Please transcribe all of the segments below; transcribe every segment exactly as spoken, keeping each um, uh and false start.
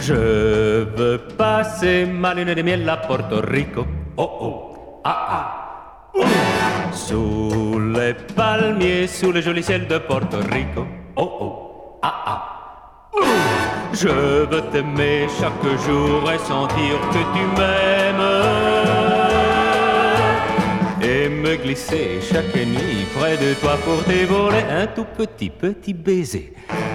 Je veux passer ma lune de miel à Porto Rico. Oh oh, ah ah. Ouh. Sous les palmiers, sous le joli ciel de Porto Rico. Oh oh, ah ah. Ouh. Je veux t'aimer chaque jour et sentir que tu m'aimes. Et me glisser chaque nuit près de toi pour t'évoler un tout petit petit baiser.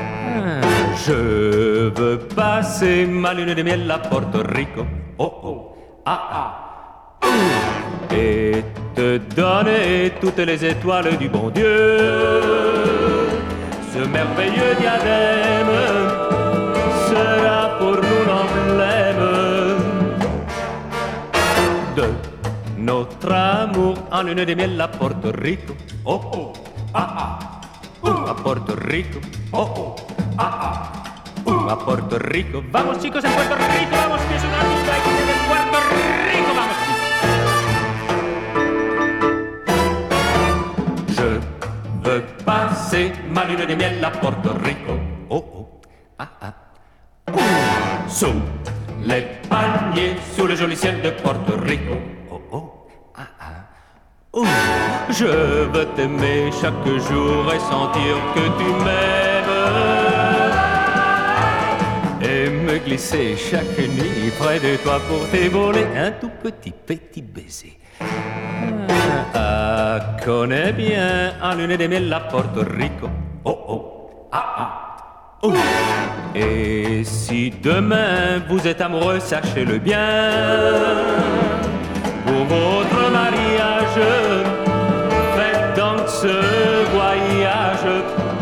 Je veux passer ma lune de miel à Porto Rico. Oh oh, ah ah. Ouh. Et te donner toutes les étoiles du bon Dieu. Ce merveilleux diadème sera pour nous l'emblème de notre amour en lune de miel à Porto Rico. Oh oh, ah ah. Ouh, à Porto Rico. Oh oh, ah ah. Uh, a Puerto Rico. Vamos chicos en Puerto Rico, vamos que es una lista aquí en Puerto Rico, vamos chicos. Je veux passer ma lune de miel à Porto Rico. Oh oh, ah ah. Uh, sous les palmiers, sous le joli ciel de Porto Rico. Oh oh, ah ah. Uh, je veux t'aimer chaque jour et sentir que tu m'aimes. Et me glisser chaque nuit près de toi pour t'évoler un tout petit petit baiser. Ah, connais bien en lune de miel à Porto Rico. Oh oh, ah ah. Oh. Et si demain vous êtes amoureux, sachez-le bien. Pour votre mariage, faites donc ce voyage.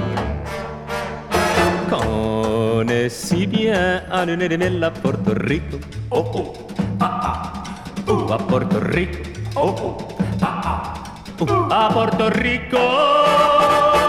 On est si bien en lune de miel à Porto Rico. Oh oh, ah ah. Oh, à Porto Rico. Oh oh, ah ah. Oh, à Porto Rico.